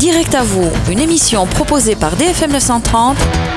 Direct à vous, une émission proposée par DFM 930.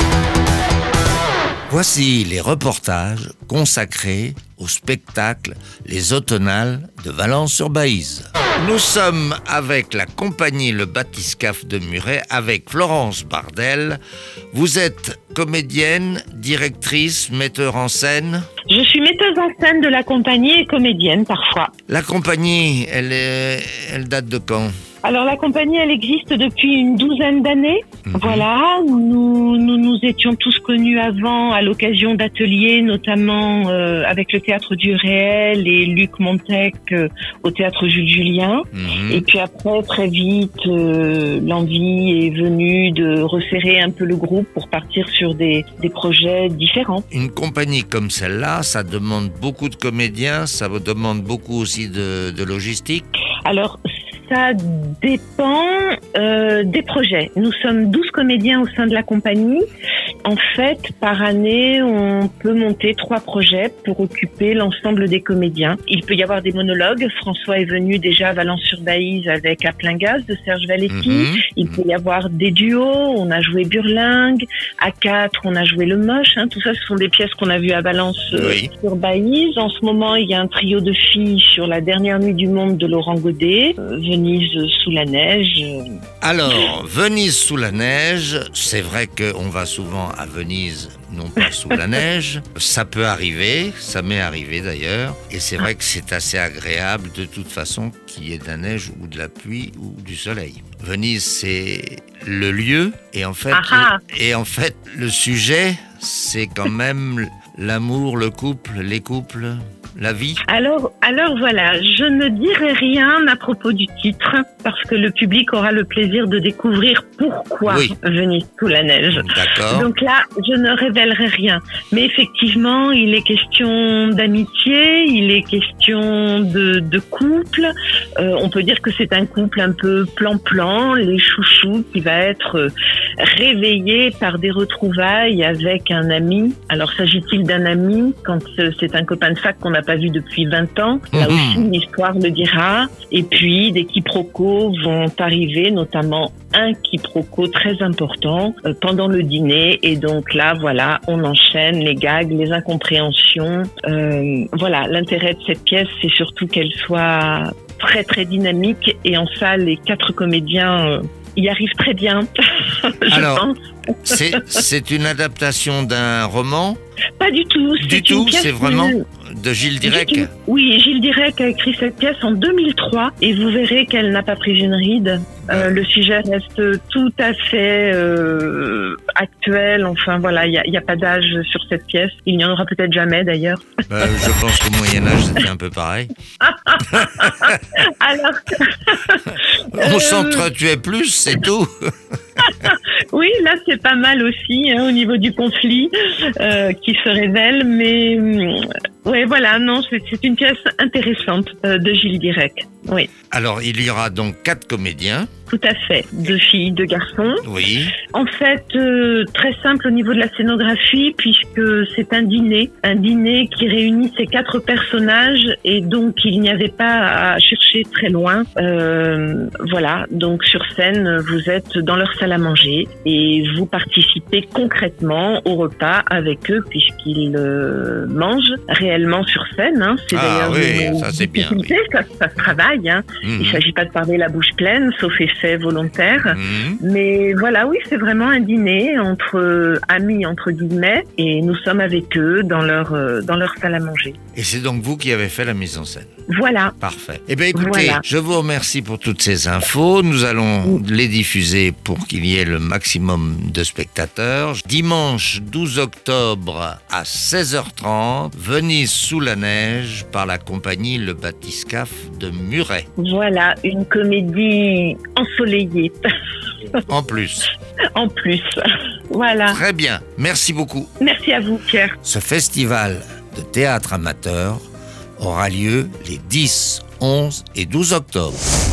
Voici les reportages consacrés au spectacle Les Automnales de Valence-sur-Baïse. Nous sommes avec la compagnie Le Bathyscaphe de Muret, avec Florence Bardel. Vous êtes comédienne, directrice, metteur en scène. Je suis metteuse en scène de la compagnie et comédienne parfois. La compagnie, elle date de quand ? Alors la compagnie, elle existe depuis une douzaine d'années. Voilà, nous étions tous connus avant à l'occasion d'ateliers, notamment avec le Théâtre du Réel et Luc Montec au Théâtre Jules Julien. Et puis après, très vite, l'envie est venue de resserrer un peu le groupe pour partir sur des projets différents. Une compagnie comme celle-là, ça demande beaucoup de comédiens, ça demande beaucoup aussi de logistique. Alors, ça dépend des projets. Nous sommes 12 comédiens au sein de la compagnie. En fait, par année, on peut monter 3 projets pour occuper l'ensemble des comédiens. Il peut y avoir des monologues. François est venu déjà à Valence-sur-Baïse avec À plein gaz de Serge Valetti. Il peut y avoir des duos. On a joué Burlingue. À 4, on a joué Le Moche. Tout ça, ce sont des pièces qu'on a vues à Valence-sur-Baïse. En ce moment, il y a un trio de filles sur La dernière nuit du monde de Laurent Godet. Venise sous la neige. Alors, Venise sous la neige, c'est vrai qu'on va souvent à Venise, non pas sous la neige. Ça peut arriver, ça m'est arrivé d'ailleurs. Et c'est vrai que c'est assez agréable de toute façon qu'il y ait de la neige ou de la pluie ou du soleil. Venise, c'est le lieu et en fait, le sujet, c'est quand même l'amour, le couple, les couples. La vie. Alors voilà, je ne dirai rien à propos du titre parce que le public aura le plaisir de découvrir pourquoi Venise sous la neige. D'accord. Donc là, je ne révélerai rien. Mais effectivement, il est question d'amitié, il est question de couple. On peut dire que c'est un couple un peu plan-plan, les chouchous, qui va être réveillé par des retrouvailles avec un ami. Alors, s'agit-il d'un ami quand c'est un copain de fac qu'on n'a pas vu depuis 20 ans? Là aussi, l'histoire le dira. Et puis, des quiproquos vont arriver, notamment un quiproquo très important pendant le dîner. Et donc là, voilà, on enchaîne les gags, les incompréhensions. Voilà, l'intérêt de cette pièce, c'est surtout qu'elle soit très, très dynamique. Et en ça, les 4 comédiens y arrivent très bien, je pense. C'est une adaptation d'un roman ? Pas du tout. Du tout, c'est vraiment de Gilles Dirac. Oui, Gilles Dirac a écrit cette pièce en 2003 et vous verrez qu'elle n'a pas pris une ride. Le sujet reste tout à fait actuel. Enfin voilà, il y a pas d'âge sur cette pièce. Il n'y en aura peut-être jamais d'ailleurs. Je pense qu'au Moyen-Âge, c'était un peu pareil. Alors on s'entretuait plus, c'est tout. Oui, là c'est pas mal aussi au niveau du conflit qui se révèle, mais voilà, non, c'est une pièce intéressante de Gilles Dirac. Oui. Alors il y aura donc 4 comédiens. Tout à fait, 2 filles, 2 garçons. Oui. En fait, très simple au niveau de la scénographie, puisque c'est un dîner qui réunit ces 4 personnages, et donc il n'y avait pas à chercher très loin. Voilà, donc sur scène, vous êtes dans leur salle à manger et vous participez concrètement au repas avec eux, puisqu'ils mangent réellement sur scène. C'est d'ailleurs ça c'est bien. Oui. Ça se travaille. Il ne s'agit pas de parler la bouche pleine, sauf effet volontaire. Mais voilà, oui, c'est vraiment un dîner entre amis, entre guillemets, et nous sommes avec eux dans leur salle à manger. Et c'est donc vous qui avez fait la mise en scène. Voilà. Parfait. Eh bien écoutez, je vous remercie pour toutes ces infos. Nous allons les diffuser pour qu'il y ait le maximum de spectateurs. Dimanche 12 octobre à 16h30, Venise sous la neige par la compagnie Le Bathyscaphe de Muret. Voilà, une comédie ensoleillée. En plus. En plus. Voilà. Très bien. Merci beaucoup. Merci à vous, Pierre. Ce festival de théâtre amateur aura lieu les 10, 11 et 12 octobre.